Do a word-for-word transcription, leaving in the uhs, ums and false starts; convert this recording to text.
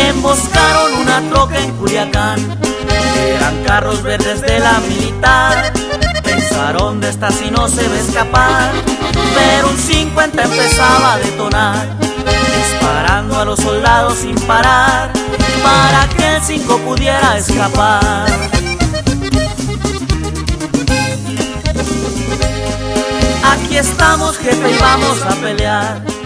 emboscaron una troca en Culiacán. Eran carros verdes de la militar. Pensaron, de esta si no se va a escapar. Pero un cincuenta empezaba a detonar, disparando a los soldados sin parar, para que el cinco pudiera escapar. Aquí estamos, jefe, y vamos a pelear.